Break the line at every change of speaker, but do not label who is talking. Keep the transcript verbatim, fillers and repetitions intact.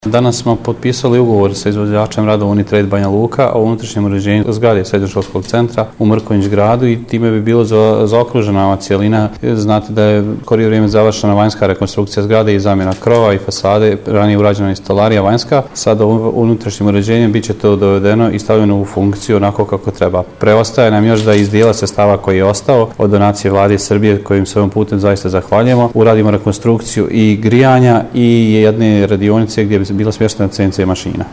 Danas smo potpisali ugovor sa izvođačem radova Unitrade Banja Luka o unutrašnjem uređenju zgrade srednjoškolskog centra u Mrkonjić gradu i time bi bilo za, zaokružena ova cijelina. Znate da je skorije vrijeme završena vanjska rekonstrukcija zgrade i zamjena krova i fasade, ranije urađena instalarija vanjska. Sada unutrašnjim uređenjem bit će to dovedeno i stavljeno u funkciju onako kako treba. Preostaje nam još da iz dijela sredstava koji je ostao od donacije Vlade Srbije, kojim se ovim putem zaista zahvaljujemo, uradimo rekonstrukciju i grijanja i jedne radionice gdje bi bila smještena C N C mašina.